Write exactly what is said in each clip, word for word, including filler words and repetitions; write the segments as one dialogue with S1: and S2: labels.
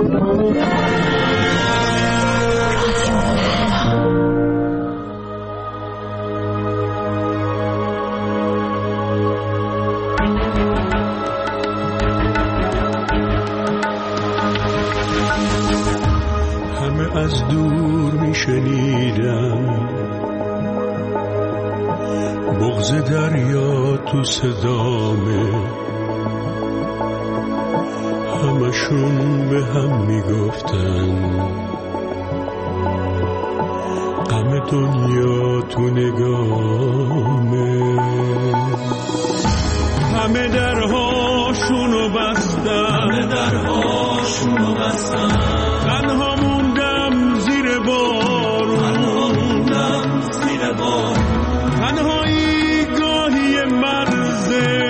S1: از دور می شنیدم بغض دریا تو صدامه، همشون به هم می گفتن غم دنیا تو نگامه. همه درهاشونو بستن، همه درهاشونو بستن، تنها موندم زیر بارون، تنها موندم زیر بارون، تنهایی گاهی مرزه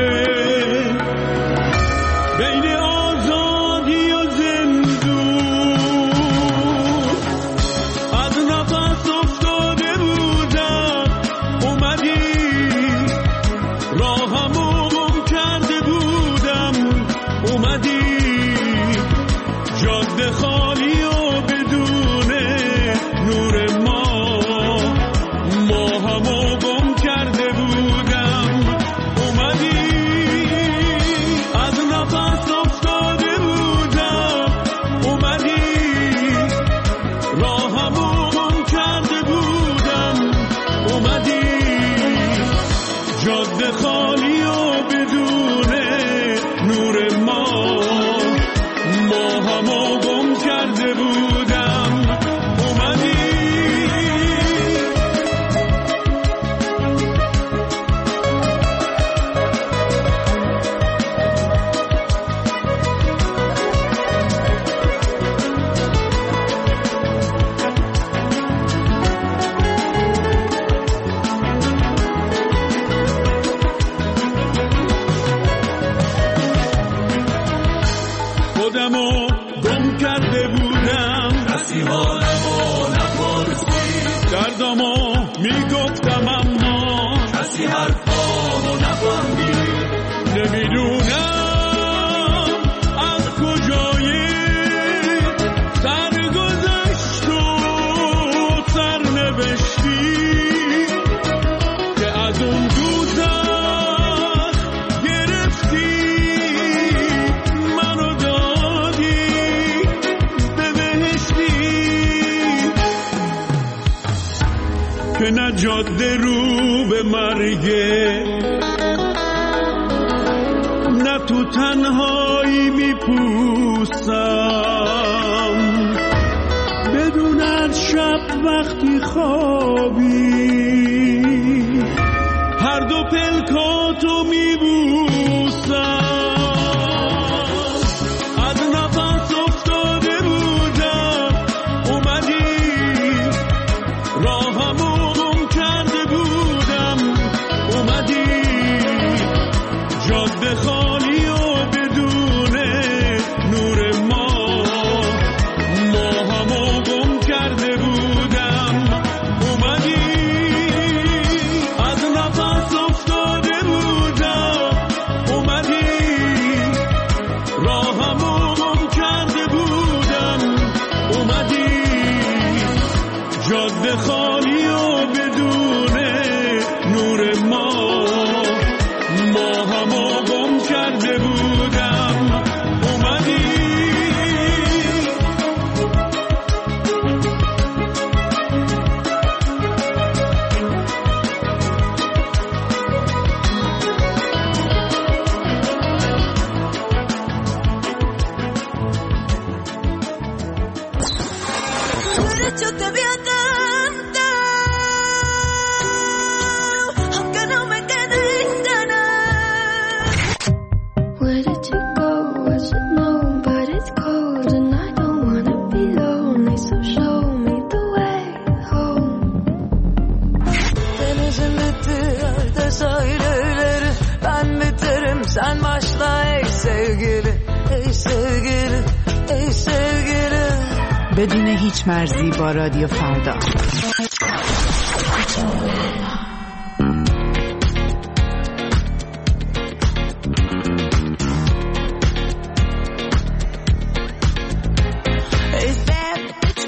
S1: بین آزادی و زندون. از نفس افتاده بودم اومدی، راهمو گم کرده بودم اومدی، جاده خالی و بدون نور ما، ما همو گم کرده بودم اومدی. از نفس افتاده بودم اومدی، راهمو گم کرده بودم اومدی، جاده خالی و بدون نور ما، ما همو گم کرده بودم اومدی. خودمو گم کرده بودم، کسی حالمو نپرسید، دردمو میگفتم اما کسی حرفامو نفهمید. نمیدونم از کجای سرگذشت و سرنوشتی که از اون دوزخ گرفتی منو دادی به بهشتی، که نه جاده رو به مرگه، نه تو تنهایی میپوسم، بدون از شب وقتی خوابی هر دو پلکاتو میبوسم. از نفس افتاده بودم اومدی، راهمو گم کرده بودم اومدی، جاده خالی و بدون نور ما، ما همو گم کرده بودم اومدی. از نفس افتاده بودم اومدی، راهمو گم کرده بودم اومدی، جاده خالی و بدون نور ما، ما همو گم کرده بودم اومدی.
S2: Yo te vi atenta, aunque no me queden ganas. Where did you go? I should know, but it's cold and I don't wanna be lonely, so show me the way home. Denizin bitti yerde sahilleri, ben biterim sen başla ey sevgili, ey sevgili, ey sevgili.
S3: بدون هیچ مرزی با رادیو فردا.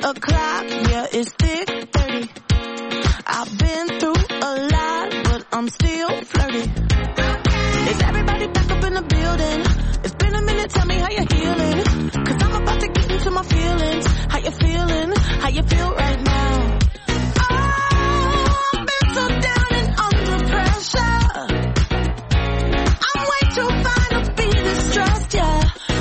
S4: o'clock, yeah, it's thick thirty. I've been through a lot, but I'm still flirty. Is everybody back up in the building? It's been a minute, tell me how you're healing. Cause I'm about to get into my feelings. How you feeling? How you feel right now? Oh, I've been so down and under pressure. I'm way too fine to be distressed, yeah.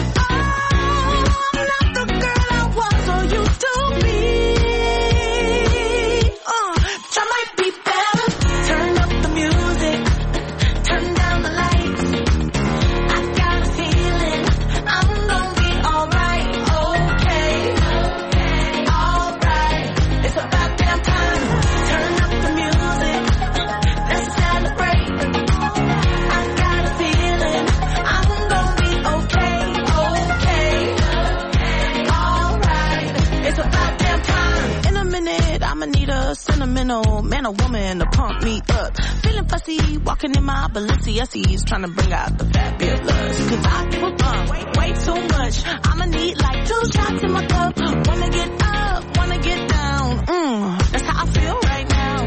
S4: Sentimental man or woman to pump me up. Feeling fussy, walking in my Balenciennes, trying to bring out the fabulous. Cause I give a bump, way, way too much. I'ma need like two shots in my cup. Wanna get up, wanna get down. Mmm, that's how I feel right now.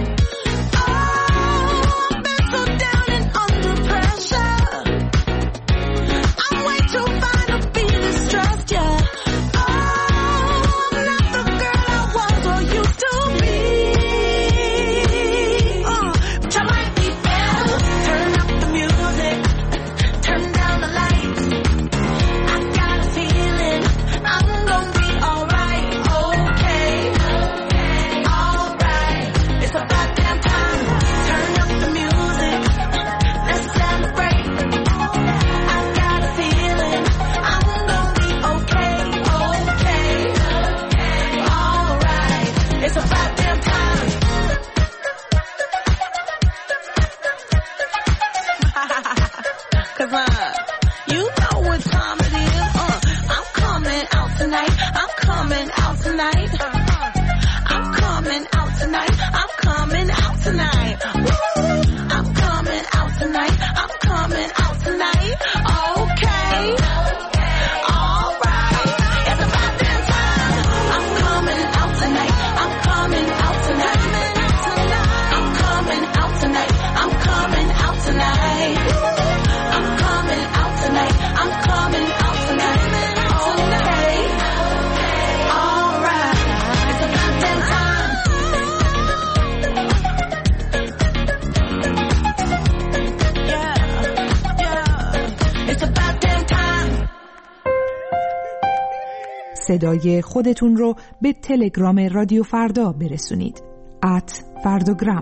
S4: Oh, I've been so down and under pressure. I'm way too fine to be distressed, yeah.
S3: صدای خودتون رو به تلگرام رادیو فردا برسونید. ات فرداگرام.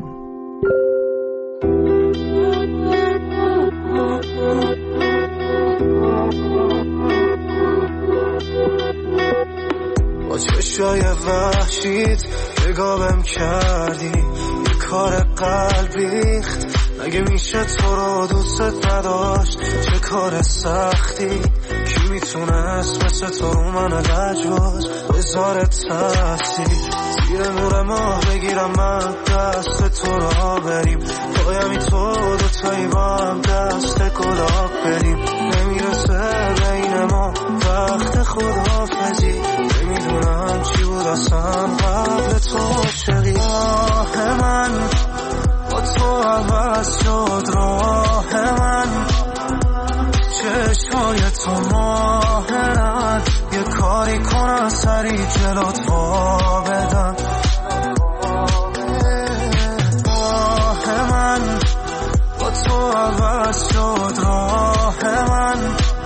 S5: با چشای وحشیت نگاهم کردی، یه کار قلب ریخت. مگه میشه تو رو دوست نداشت؟ چه کار سختی. کی میتونست مثل تو رو من لجباز بذاره تاثیر. زیر نور ماه بگیرم من دست تو را بریم، پایمی تو دوتایی با هم دست گلاب بریم. نمیرسه بین ما وقت خداحافظی، نمیدونم چی بود اصلا قبل تو عاشقی. راه من با تو عوض شد، راه من چشمای تو ماهرن. یه کاری کنم سری جلوت وا بدن. راه من با تو عوض شد، راه من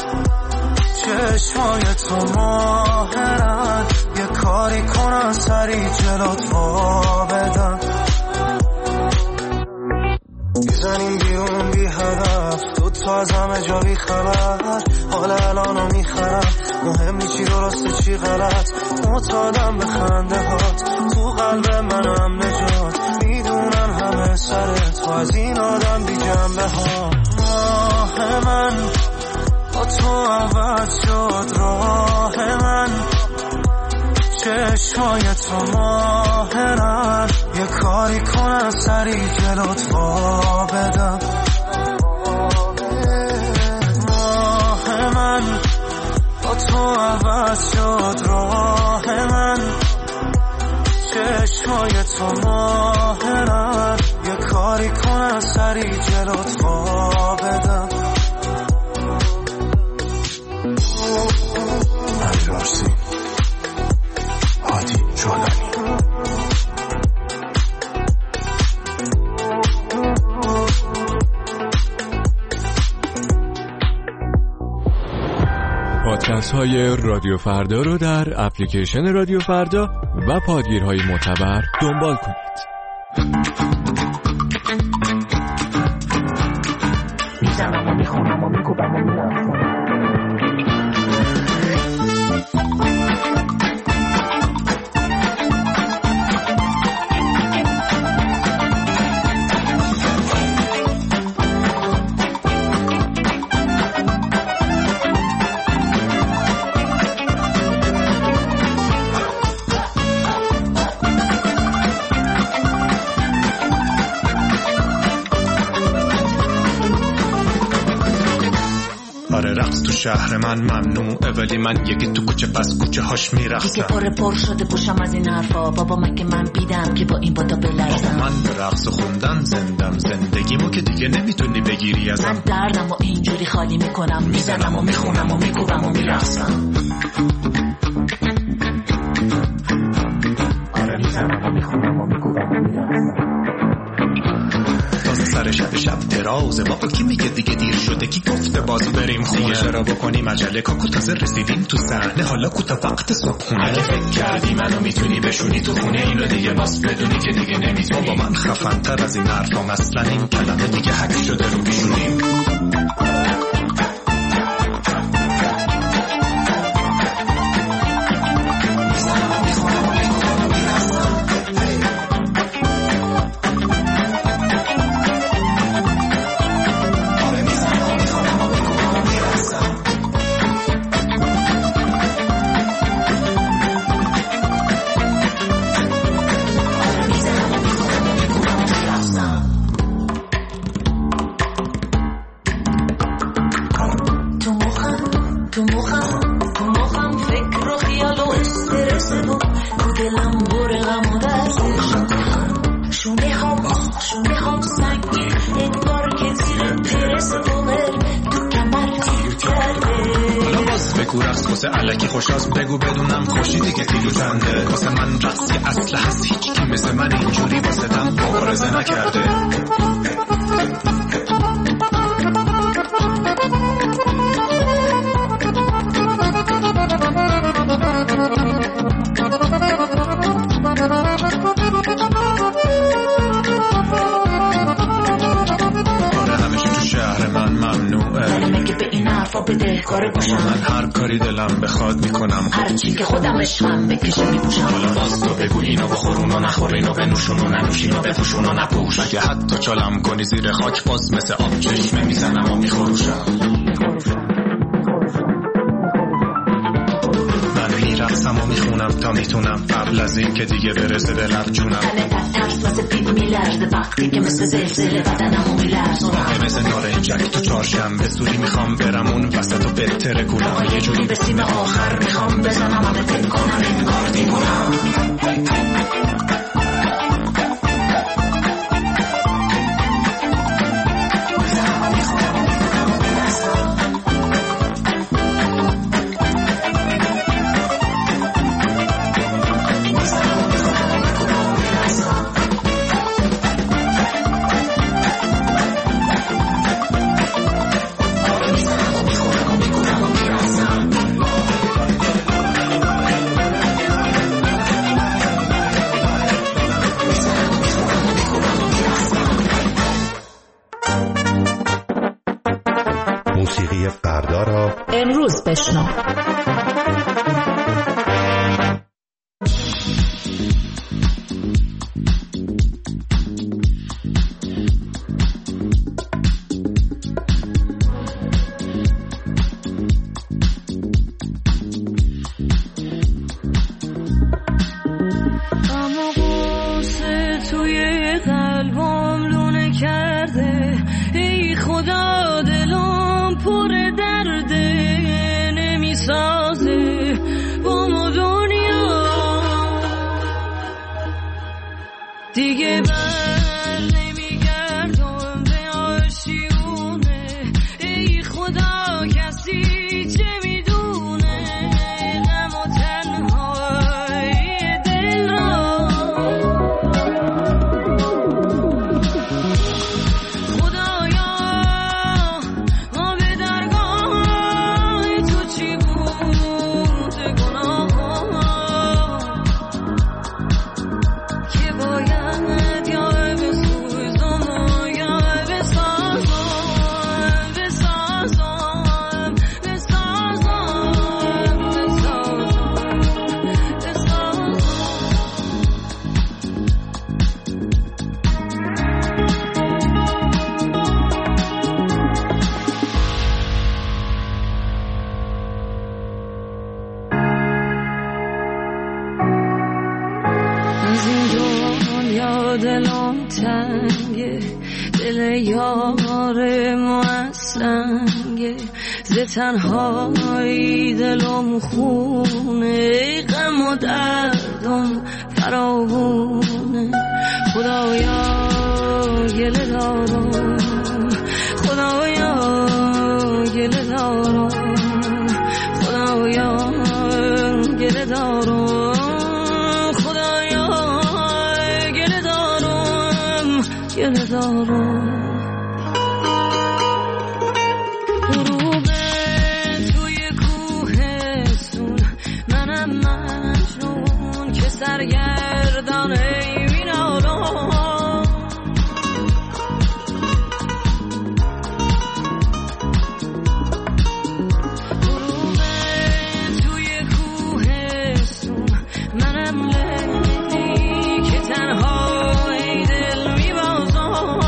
S5: چشمای تو ماهرن. یه کاری کنم سری جلوت وا بدن. میزنیم بیرون بی هدف، دوتا از همه جا بی خبر. حال الانو میخرم، مهم نی چی درسته چی غلط. معتادم به خنده هات، تو قلب منم نجات. میدونم همه سر تو از این آدم بی جنبه ها. راه من با تو عوض شد، راه من چشمای تو ماهرن. یه کاری کنم سری جلوت وا بدم. راه من با تو عوض شد، راه من چشمای تو ماهرن یه کاری کنن سری جلوت وا بدم امیرارسی هادی جولانی
S6: پادکست های رادیو فردا رو در اپلیکیشن رادیو فردا و پادگیرهای معتبر دنبال کنید.
S7: میزنم و میخونم و میکوبم و میرفتم
S8: شهر من ممنوعه ولی من یکی تو کوچه پس کوچه هاش میرفتم
S7: دیگه پر پر شده پوشم از این حرفا بابا مگه من بیدم که با این بادا بلرزم
S8: من به رقص خوندن زندم زندگیمو که دیگه نمیتونی بگیری ازم
S7: من دردم و اینجوری خالی میکنم میزنم و میخونم و میکوبم و میرقصم آره میزنم و میخونم و میکوبم و میرقصم
S8: سر شب شب درازه بابا کی میگه دیگه دیر شده کی گفته باز بریم خونه دیگه چرا بکنیم عجله کاکو تازه رسیدیم تو صحنه حالا کوتا وقت صبحونه اگه فکر کردی منو میتونی بشونی تو خونه اینو دیگه باز بدونی که دیگه نمیتونی بابا من خفن تر از این حرفام اصلا این کلمه دیگه حک شده رو بیشونیم الکی خوشاست بگو بدونم خوشی دیگه کیلو چنده واسه من رقص یه اصل هست هیچ کی مثل من اینجوری واسه دم مبارزه نکرده من هر کاری دلم بخواد میکنم
S7: هر چی که خودم عشقم بکشه میپوشم
S8: حالا باز تو بگو اینو بخورون و نخور اینو بنوشون و ننوشین و بپوشون و نپوش اگه حتی چالم کنی زیر خاک باز مثل آب چشمه میزنم و میخوروشم من میرقصم و میخونم تا میتونم قبل از این که دیگه برسه به لب جونم
S7: تنه تک ترس واسه پیت میلرزه وقتی که مثل زلزله بدنمو میلرزونم
S8: مثل نارنجک تو چهارشنبه سوری میخوام برم اون وسط و بهتره گولم
S7: یه جوری به سیم آخر میخوام بزنم همه فکر کنم انگار دیوونم
S2: دیگه بر نمیگردم به آشیونه. ای خدا کسی چه میدونه غم و تنهایی دل را. خدایا ما به درگاه تو چی بود گناه که باید یا بسوزم یا بسازم بسازم بسازم بسازم بسازم. از این دنیا دلم تنگه، دل یار ما از سنگه، ز تنهایی دلم خونه، غم و دردم فراوونه. خدایا گله دارم، خدایا گله دارم، خدایا گله دارم، خدایا گله دارم گله دارم. غروب توی کوهستون منم مجنون که سرگردانه مینالم. غروب توی کوهستون منم لیلی که تنها ای دل میبازم.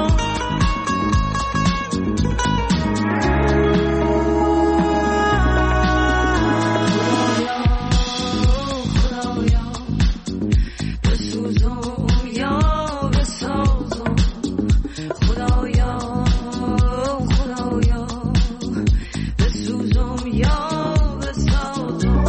S2: خدایا بسوزم یا بسازم، خدایا خدایا بسوزم یا بسازم.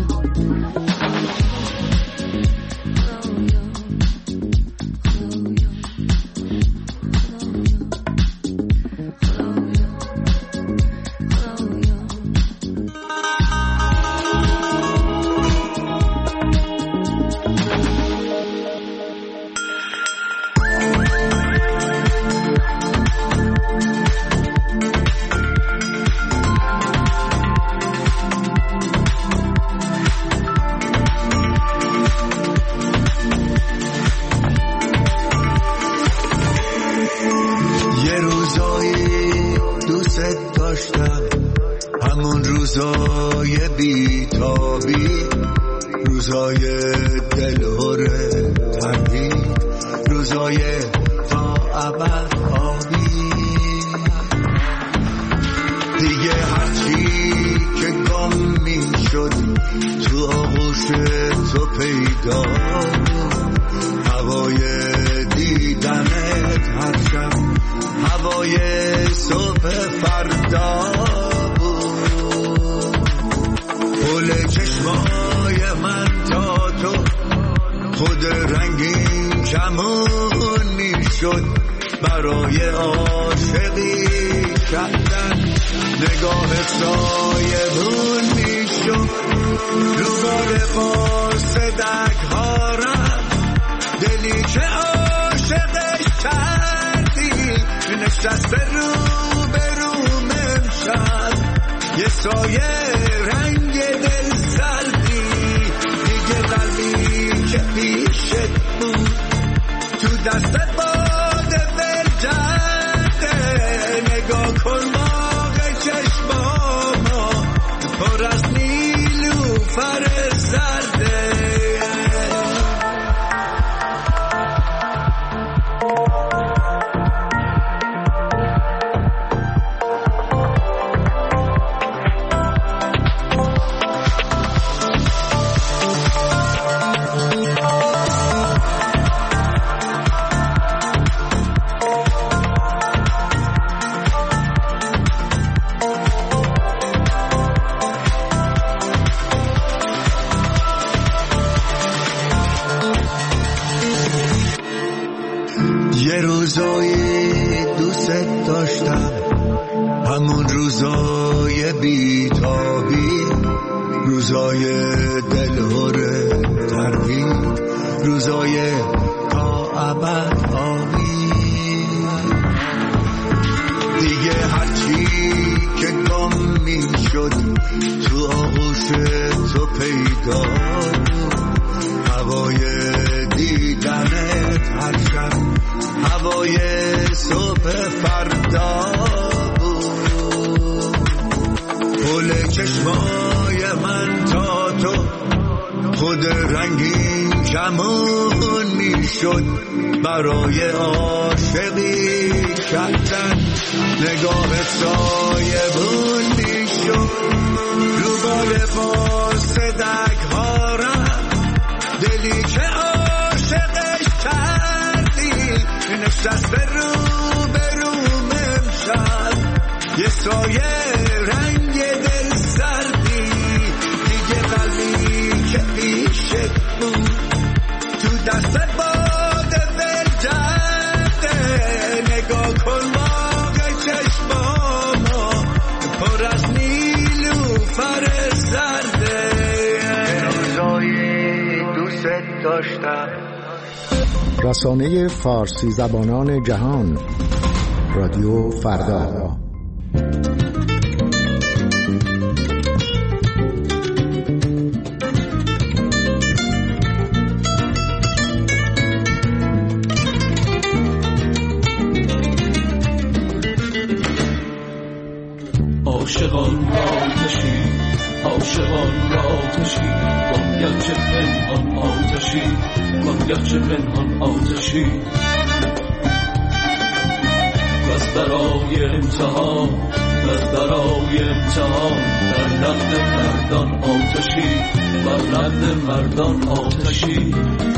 S5: یه روزایی دوست داشتم، همون روزای بیتابی، روزای دلهور تردید، روزای تا ابد آبی. دیگه هرچی که گم می شد تو آغوش تو پیدا بود، هوای دیدنت هر شب هوای صبح فردا بود. پل چشمای من تا تو خود رنگین کمون می شد برای عاشقی کردن، نگاه سایه بون می شد رو بار قاصدک ها رفت، دلی که عاشقش کردی نشسته رو به روم امشب، یه سایه رنگ دل سردی. دیگه قلبی که پیشت بود تو دستت باده بل جده، نگاه کن باغ چشماما پر از نیلوفر زرده.
S9: داشتم همون روزای بیتابی، روزای دلهره ترویج، روزای تا ابد آبی. دیگه هرچی که گم می شد تو آغوش تو پیدا بود، هوای دیدنت هر شب هوای صبح فردا بود. پل چشمای من تا تو خود رنگین کمون می شد برای عاشقی کردن، نگاه سایبون می شد رو بال باز دک ها رفت، دلی که عاشقش کردی نشست رو به روم امشب، یه سایه رنگ دل سردی، دیگه قلبی که پیشت بود تو دست باد ول جده. نگاه کن باقی چشماما پر از نیلوفر زرده، روزایی دوست داشتم.
S10: رسانه فارسی زبانان جهان، رادیو فردا.
S1: عاشقان آتشی، عاشقان آتشی، باید چه پنهان آتشی، باید چه پنهان آتشی. بس برای امتحان، بس برای امتحان، در نقد مردان آتشی، بر نقد مردان آتشی.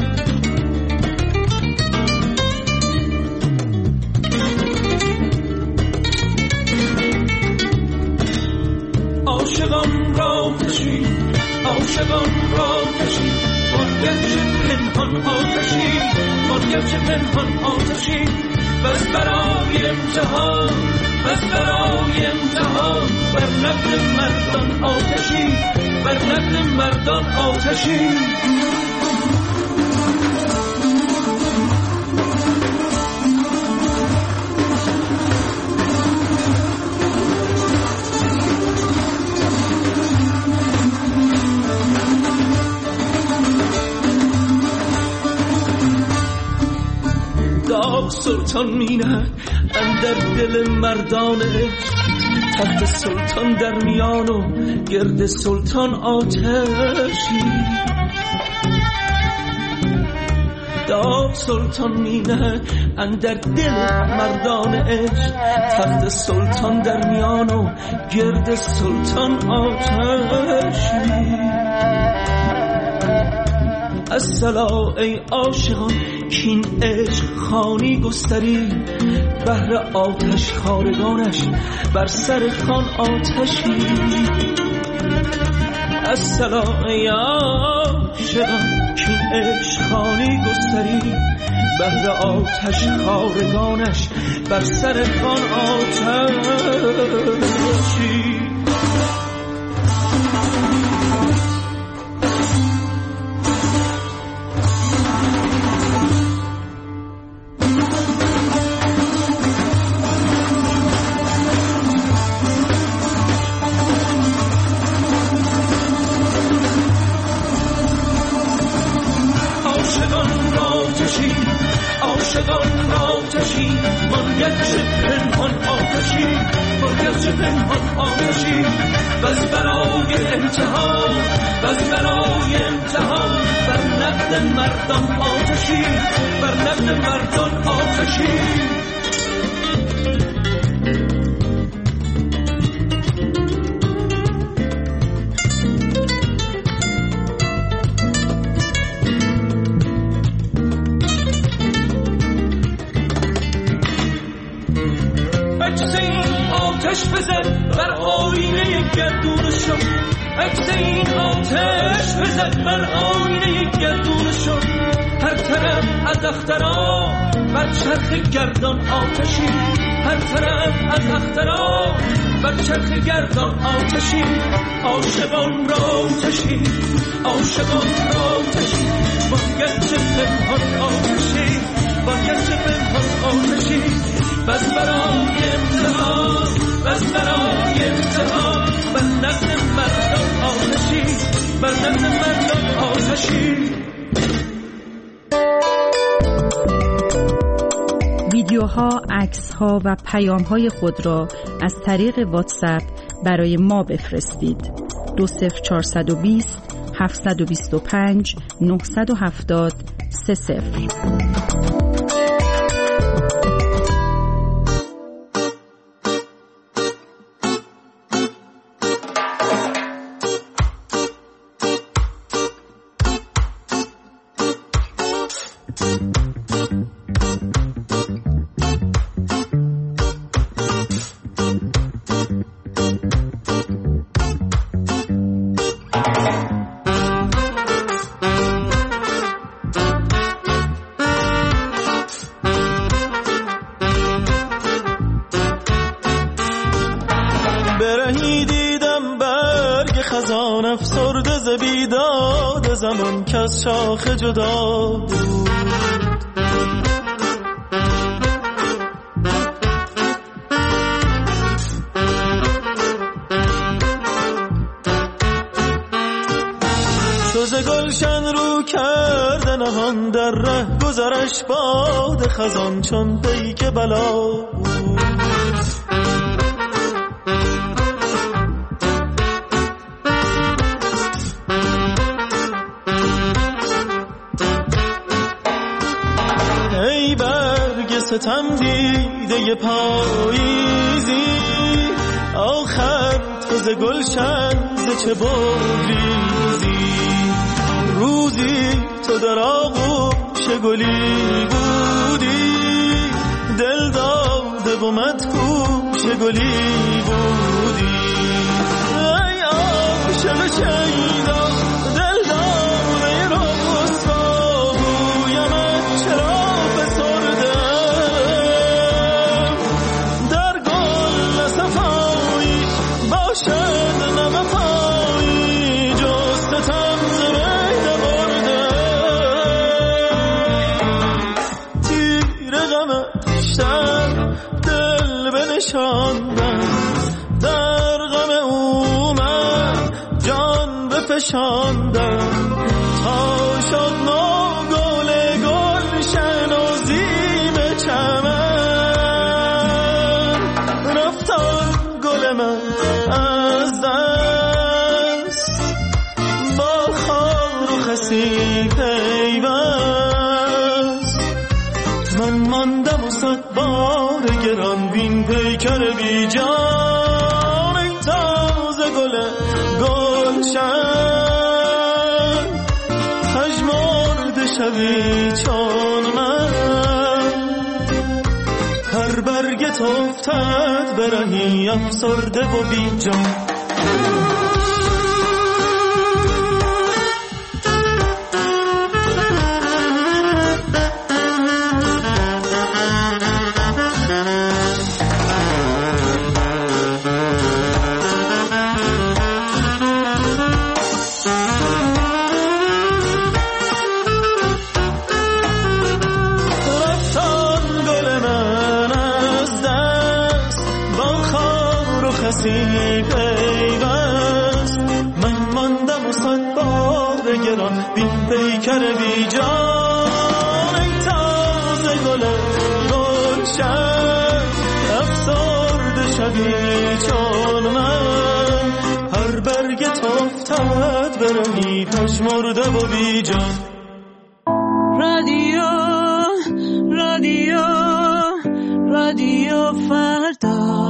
S1: عاشقان را کشی، عاشقان را کشی، باید چه پنهان آتشی، باید چه پنهان آتشی. بس برای امتحان، بس برای امتحان، بر نقد مردان آتشی، بر نقد مردان آتشی. داغ سلطان مینه اندر دل مردانه، تخت سلطان در میان و گرد سلطان آتشی. داغ سلطان مینه اندر دل مردان عشق، تخت سلطان در میان و گرد سلطان آتشی. الصلا ای عاشقان کین عشق خانی گستری، بهر آتش خارگانش بر سر خان آتشی. الصلا ای عاشقان کین عشق خانی گستری، بهر آتش خارگانش بر سر خان آتشی. عاشقان آتشی، باید چه پنهان آتشی، باید چه پنهان آتشی. بس برای امتحان، بس برای امتحان، بر نقد مردان آتشی، بر نقد مردان آتشی. آتش بزد بر آینه گردونشون، عکس این آتش بزد بر آینه گردونشون. هر طرف از اخترا بر چرخ گردان آتشی، هر طرف از اختران بر چرخ گردان آتشی عاشقان را آتشی عاشقان را آتشی باید چه پنهان آتشی باید چه پنهان آتشی بس برای امتحان بس برای امتحان بر نقد مردم آتشی بر نقد مردم آتشی.
S11: ویدیوها، عکس‌ها و پیام‌های خود را از طریق واتساپ برای ما بفرستید. دو صفر چهارصد و بیست هفتصد و بیست و پنج نهصد و هفتاد سه صفر.
S12: شاخ جدا بود سوز گلشن رو کرده نهان در ره گذرش باد خزان چون پیک بلا بود. ستم دیده پاییزی آخر تو ز گلشن ز چه بگریزی روزی تو در آغوش گلی بودی دل داده و مدهوش گلی بودی ای عاشق شیدا دل داده رسوا گویمت چرا در غم او من جان بفشاندم تا شد نو گل گلشن و زیب چمن رفتان گل من از دست با خار و خسی پیوست من ماندم و صد بار گران بین پیکر بی جان ای تازه گل گلشن پژمرده شوی چون من هر برگت افتد برهی افسرده و بی جان. من ماندم و صد بار گران بین پیکر بی جان ای تازه گل گلشن افسرده شوی چون من هر برگت افتد برهی پژمرده و بی جان.
S13: رادیو رادیو رادیو فردا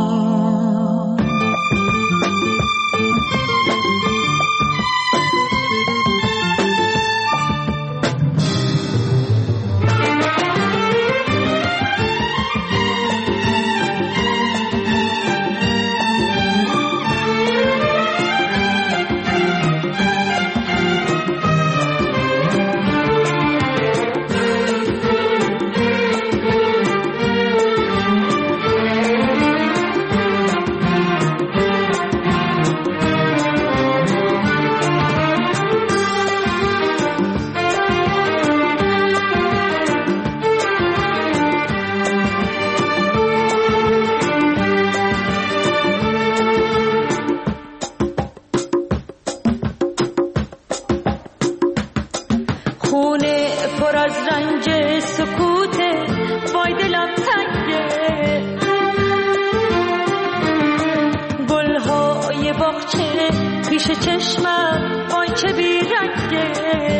S13: پر از رنج سکوته وای دلم تنگه گلهای باغچه پیش چشمم وای چه بیرنگه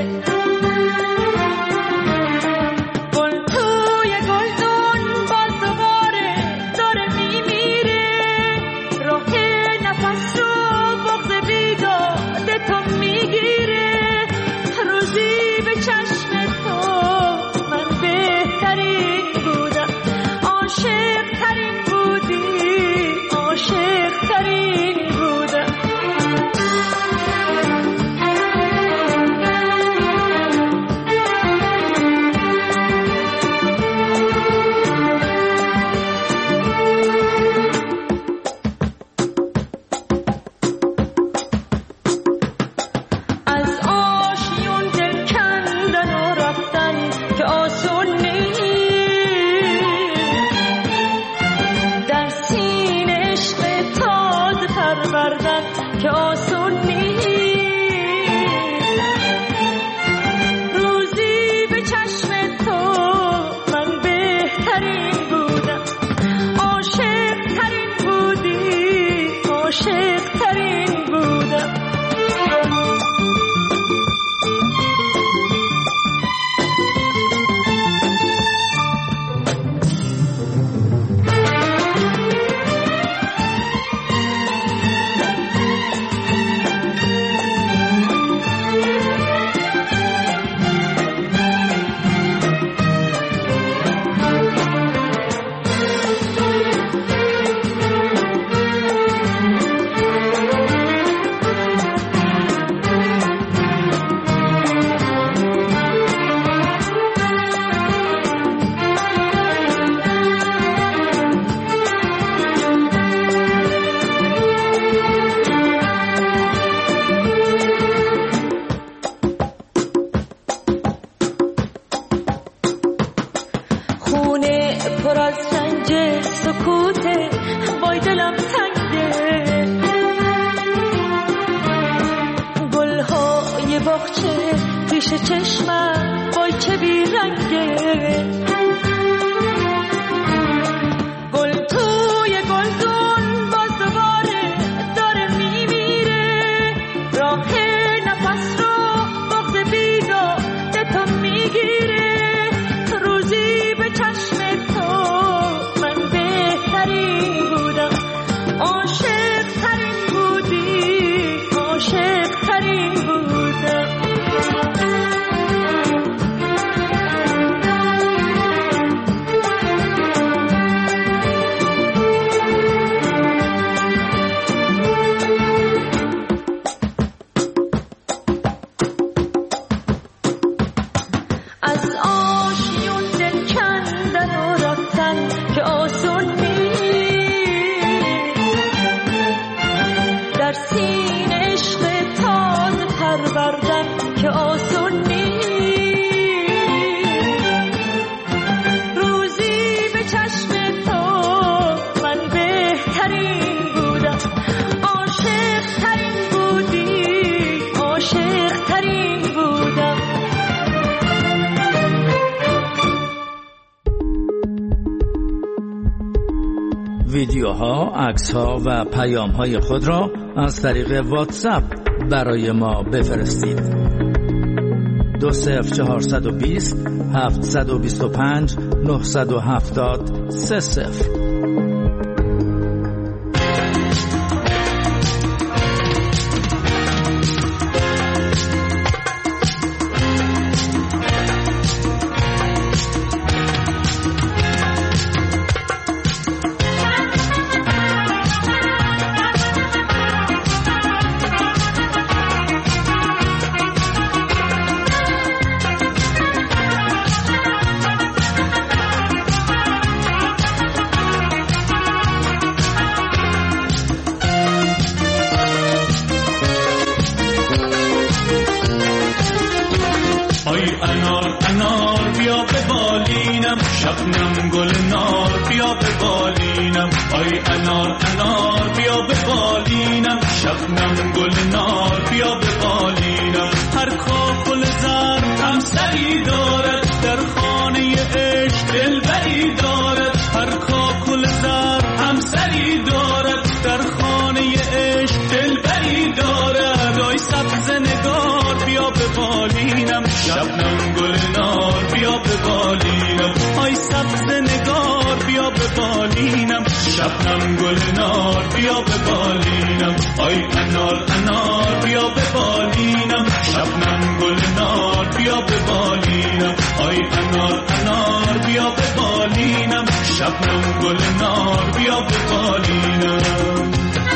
S13: گل توی گلدون باز دوباره داره میمیره راه نفس رو بغض بیداد تو میگیره روزی به چشم تو من بهترین بودم عاشق ترین بودی عاشق ترین بودم از آشیون دل کندن و رفتن که آسون نیست در سینه عشق تازه پروردن که آسون نیست روزی به چشم تو من بهترین بودم عاشق ترین بودی عاشق ترین بودم خونه پر از رنج سکوته وای دلم تنگه گلهای باغچه پیش چشمم وای چه بیرنگه گل توی گلدون باز دوباره داره میمیره راه نفس رو بغض بیداد تو میگیره روزی به چشم تو من بهترین بودم عاشق ترین بودی عاشق ترین بودم از آشیون دل کندن و رفتن که آسون نیست در سینه عشق تازه پروردن که آسون نیست روزی به چشم تو من بهترین بودم عاشق ترین بودی عاشق ترین بودم
S14: ویدیوها، عکس‌ها و پیام‌های خود را از طریق واتساپ برای ما بفرستید. دو صفر چهارصد و بیست هفتصد و بیست و پنج نهصد و هفتاد سه صفر.
S12: شبنم گل نار بیا به بالینم، آی انار انار بیا به بالینم، شبنم گل نار بیا به بالینم. هر کاکل زرد هم سری دارد، بالینم شبنم گل نار بیا به بالینم آی سبز نگار بیا به بالینم شبنم گل نار بیا به بالینم آی انار انار بیا به بالینم شبنم گل نار بیا به بالینم آی انار انار بیا به بالینم شبنم گل نار بیا به بالینم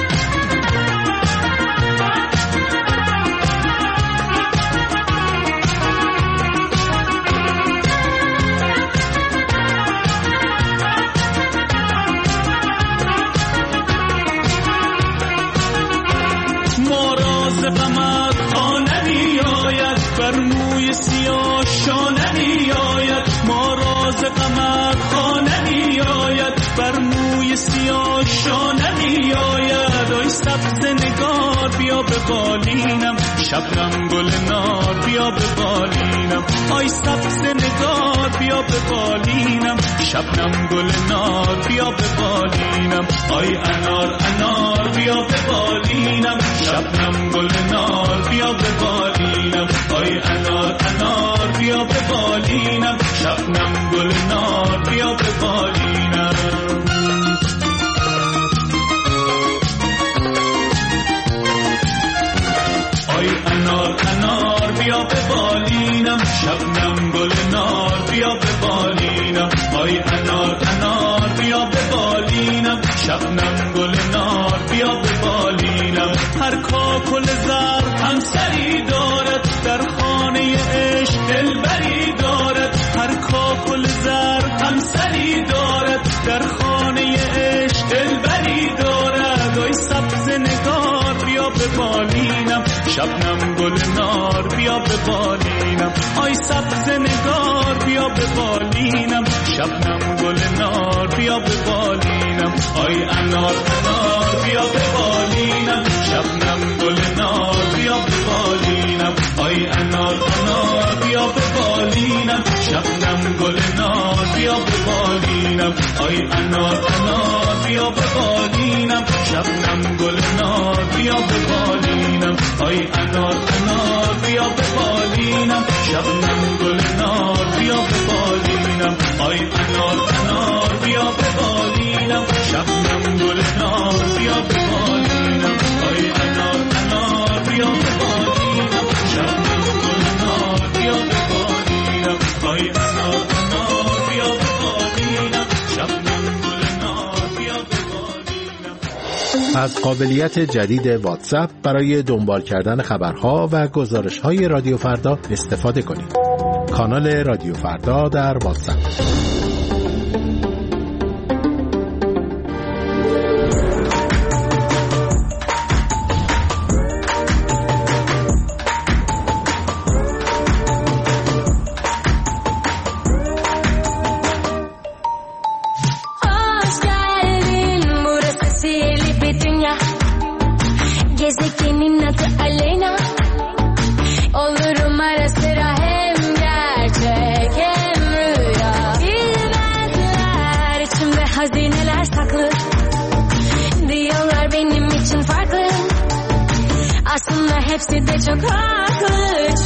S12: غمت خانمی آید بر موی سیاه شانمی آید ما راز غمت خانمی آید بر موی سیاه شانمی آید آی سبز نگار بیا به بالینم شبنم گل نار بیا به بالینم آی سبز نگار بیا به بالینم شبنم گل نار بیا به بالینم آی انار انار بیا به بالینم شبنم گل نار بیا به بالینم آی انار انار بیا به بالینم شبنم گل نار بیا به بالینم آی انار انار بیا به بالینم شبنم گل نار بیا به بالینم آی انار انار بیا به بالینم شبنم گل نار بیا به بالینم هر کاکل زر همسری دارد در خانه عشق دلبری دارد هر کاکل زر همسری دارد در خانه عشق دلبری دارد آی سبز نگار بیا به بالینم شبنم گل نار بیا به بالینم آی سبز نگار بیا به بالینم شبنم گل نار بیا به بالینم آی انار انار بیا به بالینم شبنم گل نار بیا به بالینم آی انار انار بیا به بالینم شبنم گل نار بیا به بالینم آی انار انار بیا به بالینم شبنم گل نار بیا به بالینم آی انار انار بیا به بالینم شبنم گل نار بیا به بالینم آی انار انار بیا به بالینم شبنم گل نار بیا به بالینم آی انار انار بیا به بالینم شبنم گل نار بیا به بالینم آی انار انار بیا به بالینم شبنم گل نار بیا به بالینم.
S10: از قابلیت جدید واتساپ برای دنبال کردن خبرها و گزارش‌های رادیو فردا استفاده کنید. کانال رادیو فردا در واتساپ.
S2: Gezegenin adı Aleyna. Olurum ara sıra hem gerçek hem rüya. Bilmezler içimde hazineler saklı. Diyorlar benim için farklı. Aslında hepsi de çok haklı.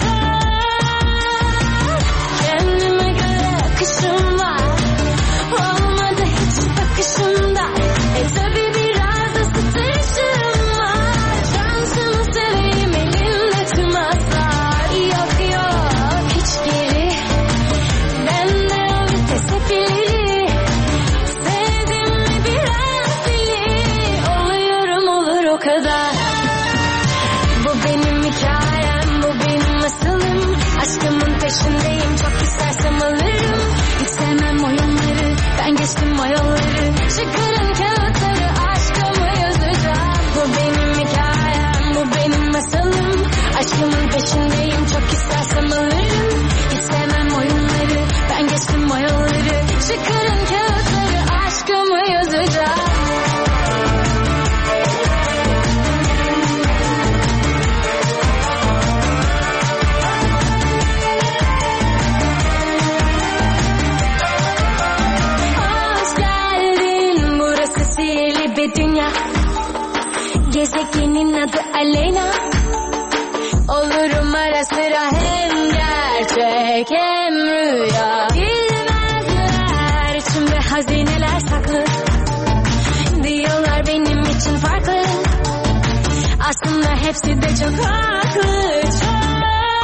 S2: Çok. Kendime göre akışım var. Olmadı hiç bakışımda. E tabi biraz da sıtışım var. Şansımı seveyim elimde tırmazlar. Yok yok hiç geri. Bende o vites hep ileri. Sevdim mi biraz deli. Oluyorum olur o kadar. Bu benim hikayem, bu benim masalım. Aşkımın peşindeyim, çok istersem alırım. Hiç sevmem oyunları, ben geçtim o yolları. Çıkarın kağıtları, aşkımı yazacağım. Bu benim hikayem, bu benim masalım. Aşkımın peşindeyim, çok istersem alırım. Hiç sevmem oyunları, ben geçtim o yolları. Çıkarın kağıtları, aşkımı yazacağım. Dünya gezegenin adı Aleyna. Olurum ara sıra hep çeken rüya. Bilmezler tüm ve hazineler saklı. Diyorlar benim için farklı. Aslında hepsi de çok haklı. Çok.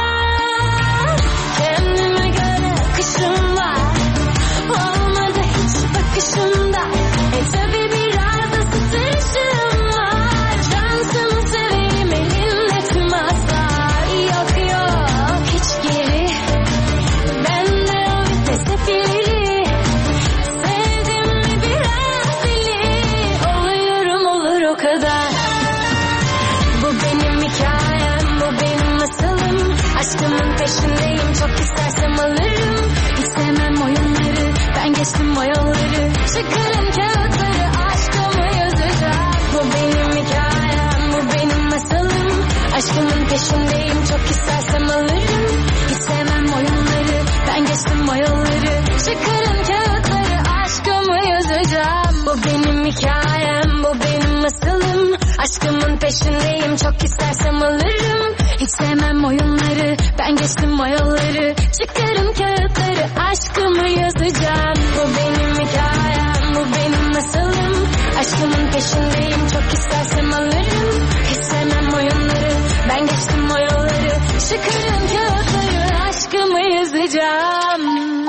S2: Kendime göre akışım var. Olmadı hiç bakışımda. E tabi biraz da sıtırışım var. Şansımı seveyim elimde tüm aslar. Yok yok hiç geri. Bende o vites hep ileri. Sevdim mi biraz deli. Oluyorum olur o kadar. Bu benim hikayem, bu benim masalım. Aşkımın peşindeyim, çok istersem alırım. Hiç sevmem oyunları, ben geçtim o yolları. Çıkarım kağıtları, aşkımı yazacağım. Bu benim hikayem, bu benim masalım. Aşkımın peşindeyim, çok istersem alırım. Hiç sevmem oyunları, ben geçtim o yolları. Çıkarım kağıtları, aşkımı yazacağım. Bu benim hikayem, bu benim masalım. Aşkımın peşindeyim, çok istersem alırım. Hiç sevmem oyunları, ben geçtim o yolları. Çıkarım kağıtları, aşkımı yazacağım. Bu benim hikayem, bu benim masalım. Aşkımın peşindeyim, çok istersem alırım. Hiç sevmem oyunları, ben geçtim o yolları. Çıkarım kağıtları, aşkımı yazacağım.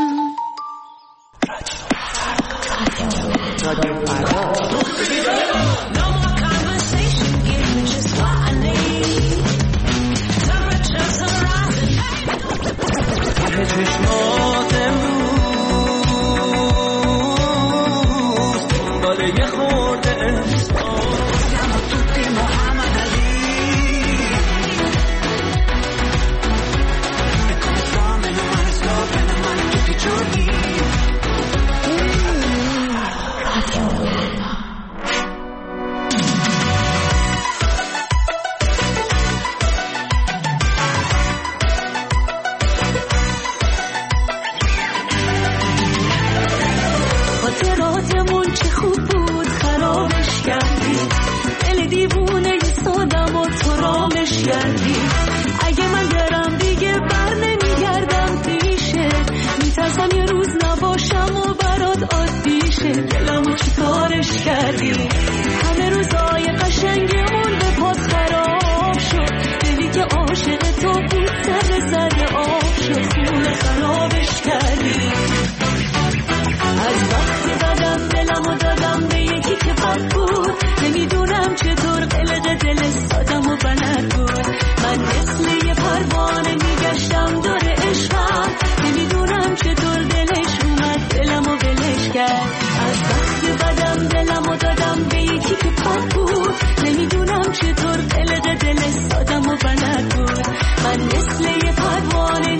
S1: No more conversation, give me just what I need. Temperatures are rising. چشمات امروز داره یه خورده احساس توی محمد علی بکن فامن و من اسلوبن من توی جوری
S13: خاطراتمون چه خوب بود خرابش کردی دل دیوونه سادم و تو رامش کردی اگه من برم دیگه بر نمیگردم پیشه میترسم یه روز نباشم و برات عادیشه دلمو چی کارش کردی همه روزای قشنگمون به پات خراب شد دلی که عاشق تو بود سر زده آب شد خونه خرابش کردی از وقتی بدم دلمو دادم به یکی که بد بود نمیدونم چطور قلق دل سادم و بلد بود من مثل یه پروانه میگشتم دور عشقم نمیدونم چطور دلش اومد دلمو ولش کرد از وقتی بدم دلمو دادم به یکی که بد بود نمیدونم چطور قلق دل سادم و بلد بود من مثل یه پروانه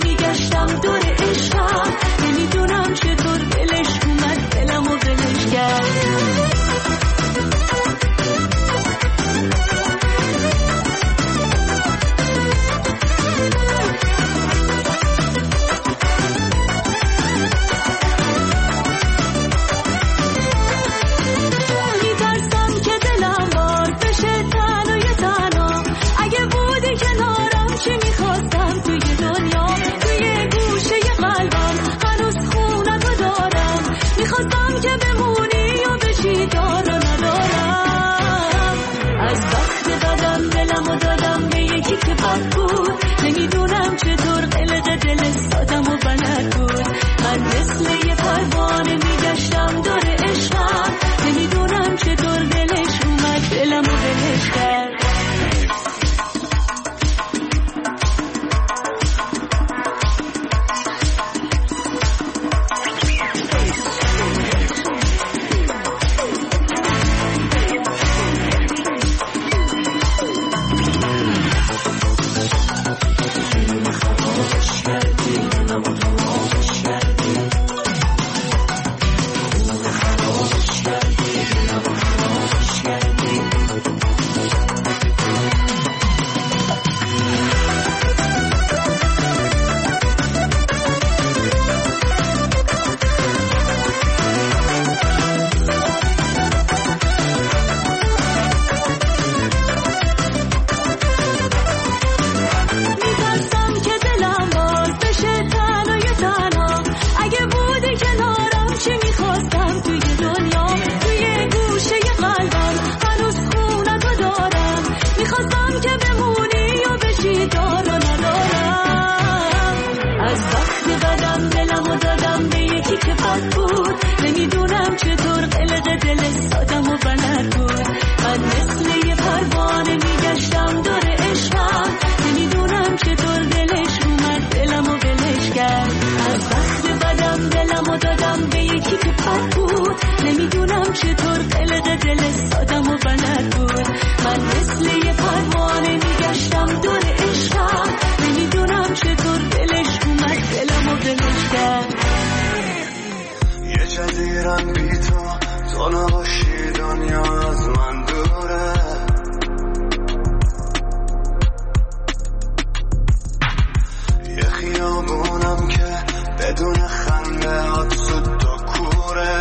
S5: بیابونم که بدون خنده هات سود و کوره.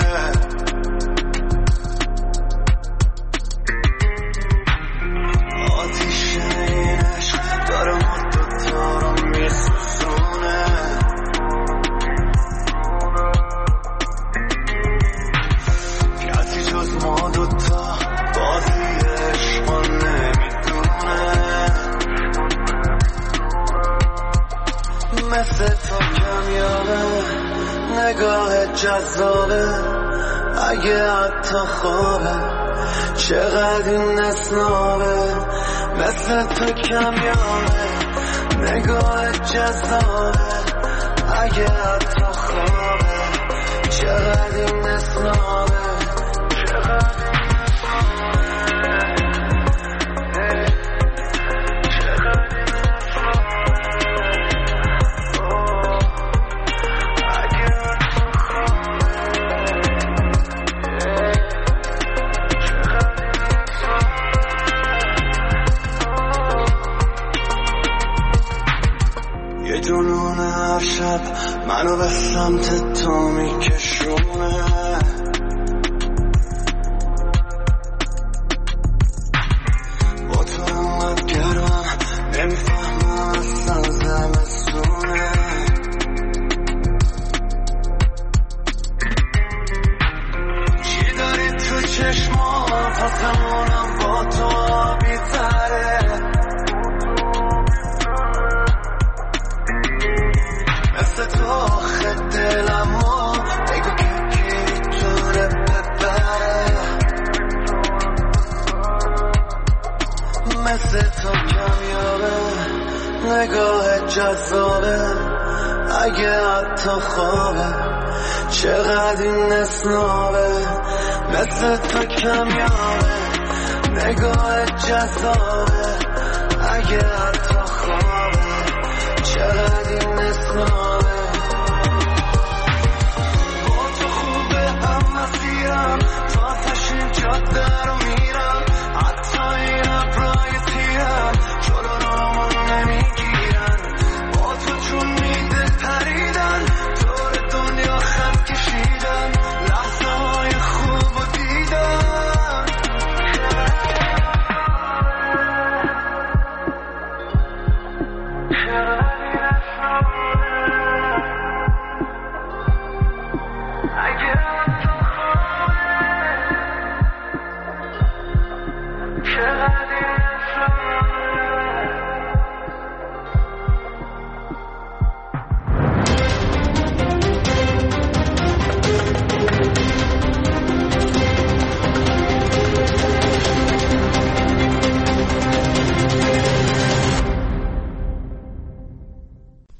S5: آتیش این عشق داره ما دوتا رو میسوزونه. کسی جز ما دوتا بازی عشقا نمیدونه. مثل تو کمیابه نگاه جذابه، اگه حتی خوابه چقدر این نسنابه. مثل تو کمیابه نگاه جذابه، اگه حتی خوابه چقدر این نسنابه. جنون هر شب منو به سمت تو میکشونه. با تو انقدر گرمم نمیفهمم اصلا زمستونه. چی داری تو چشمام پاسمونم با تو آبی تره. مثل تو آخه دلم و بگو که کی میتونه ببره. مثل تو کمیابه نگاه جذابه، اگه حتی خوابه چقدر این نسنابه. مثل تو کمیابه نگاه جذابه، اگه حتی خوابه چقدر این نسنابه. با تو خوبه هم مسیرم تا تشین جاده رو میرم. حتی این ابرای تیرم جلو رامون نمیگیرن. با تو چون میده پریدن دور دنیا خط کشیدن. لحظه های خوب و دیدن چقدر این نسنابه.